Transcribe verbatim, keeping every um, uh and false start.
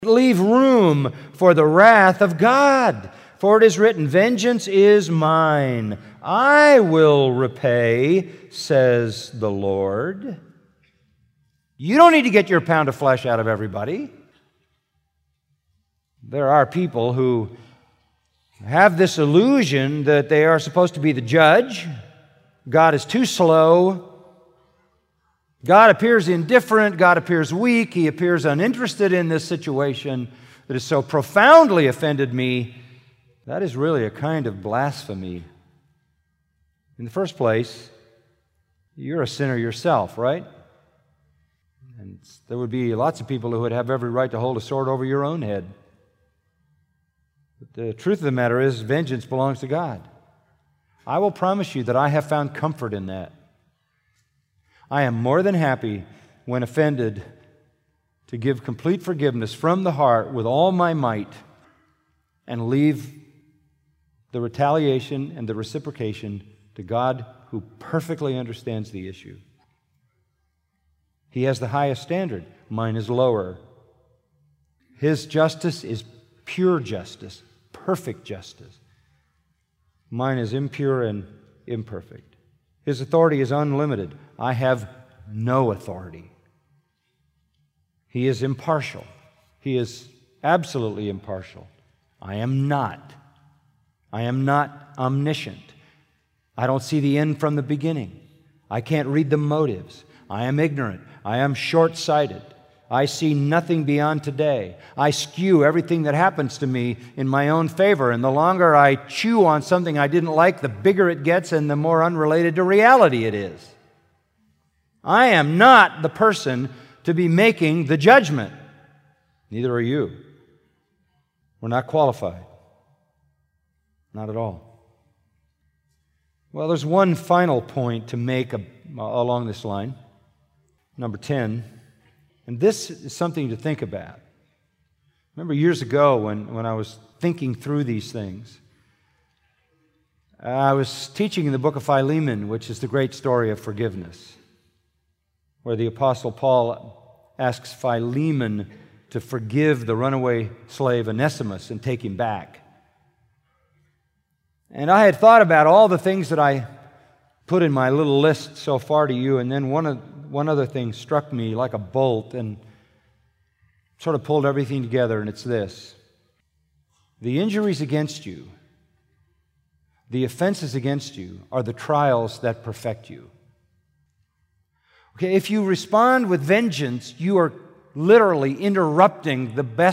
Leave room for the wrath of God. For it is written, "Vengeance is mine. I will repay, says the Lord." You don't need to get your pound of flesh out of everybody. There are people who have this illusion that they are supposed to be the judge. God is too slow. God appears indifferent. God appears weak. He appears uninterested in this situation that has so profoundly offended me. That is really a kind of blasphemy. In the first place, you're a sinner yourself, right? And there would be lots of people who would have every right to hold a sword over your own head. But the truth of the matter is, vengeance belongs to God. I will promise you that I have found comfort in that. I am more than happy, when offended, to give complete forgiveness from the heart with all my might and leave the retaliation and the reciprocation to God, who perfectly understands the issue. He has the highest standard. Mine is lower. His justice is pure justice, perfect justice. Mine is impure and imperfect. His authority is unlimited. I have no authority. He is impartial. He is absolutely impartial. I am not. I am not omniscient. I don't see the end from the beginning. I can't read the motives. I am ignorant. I am short-sighted. I see nothing beyond today. I skew everything that happens to me in my own favor, and the longer I chew on something I didn't like, the bigger it gets and the more unrelated to reality it is. I am not the person to be making the judgment. Neither are you. We're not qualified. Not at all. Well, there's one final point to make a, along this line. Number ten. And this is something to think about. Remember years ago when, when I was thinking through these things, I was teaching in the book of Philemon, which is the great story of forgiveness, where the Apostle Paul asks Philemon to forgive the runaway slave Onesimus and take him back. And I had thought about all the things that I put in my little list so far to you, and then one of One other thing struck me like a bolt and sort of pulled everything together, and it's this. The injuries against you, the offenses against you, are the trials that perfect you. Okay, if you respond with vengeance, you are literally interrupting the best